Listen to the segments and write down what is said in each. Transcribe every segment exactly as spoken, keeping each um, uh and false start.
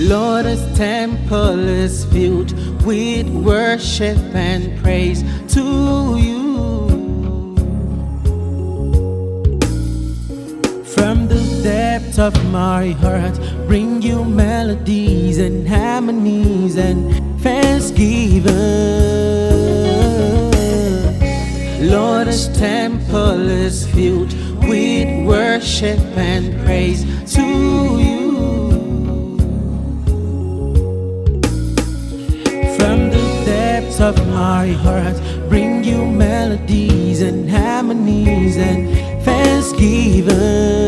Lord, His temple is filled with worship and praise to you. From the depth of my heart, bring you melodies and harmonies and thanksgiving. Lord, His temple is filled with worship and praise to you. From the depths of my heart, bring you melodies and harmonies and thanksgiving.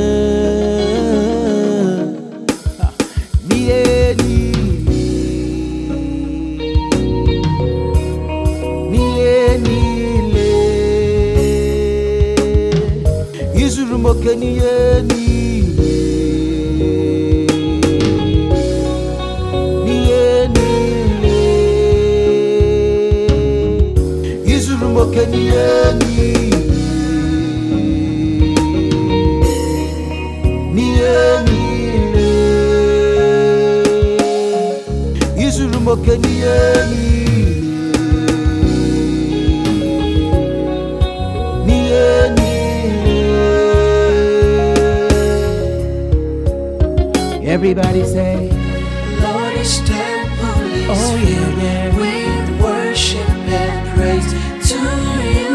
Everybody say, Lord, His temple is oh, filled yeah, yeah. with worship and praise to you.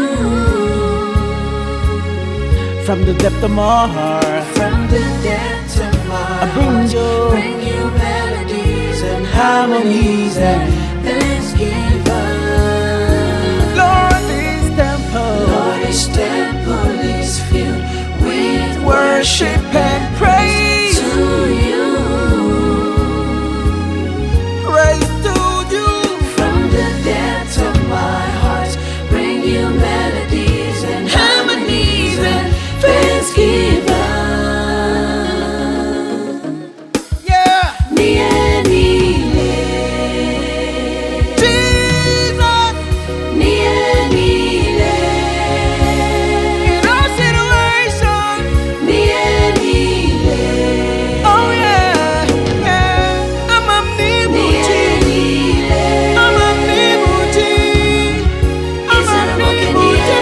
From the depth of my heart, from the depths of my I bring heart, you, bring you melodies and harmonies and thanksgiving. Lord, His temple, Lord, His temple is filled with worship and praise to you. Praise to you. From the depths of my heart, bring you melodies and harmonies and thanksgiving. Yeah. Niye nile, Jesus, niye nile, in our situation, niye nile, oh yeah, yeah. I'm a nibuchi, niye nile. I'm a nibuchi, I'm a nibuchi.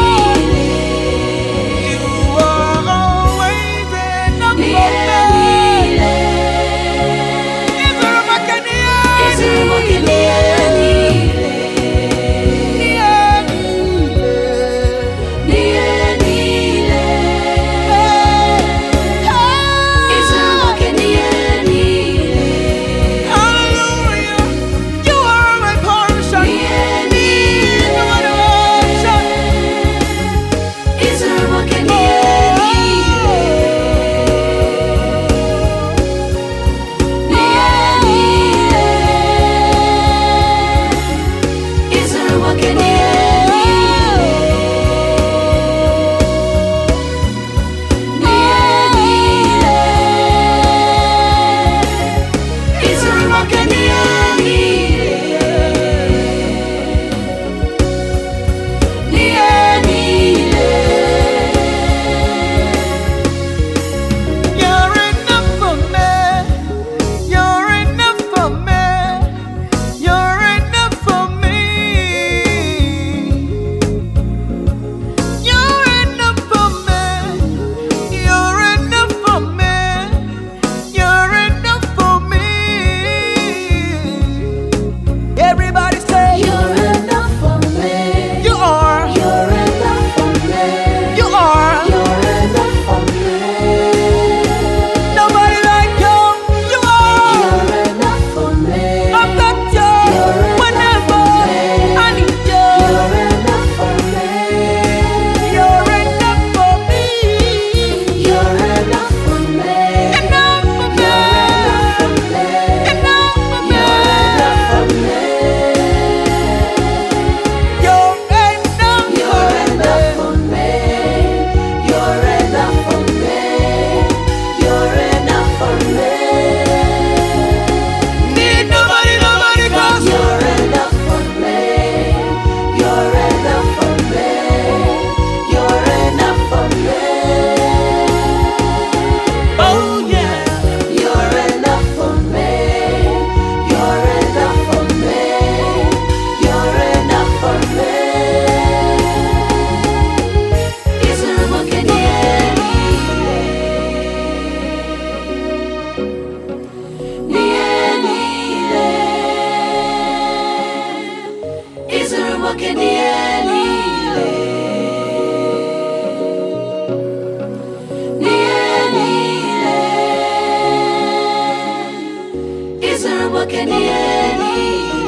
You are always enough for me. Is there a Hallelujah, you are my portion. No other option. You're enough for me. You're enough for me. You're enough for me. You're enough for me. You're enough for me. You're enough for me. kwake ni heri.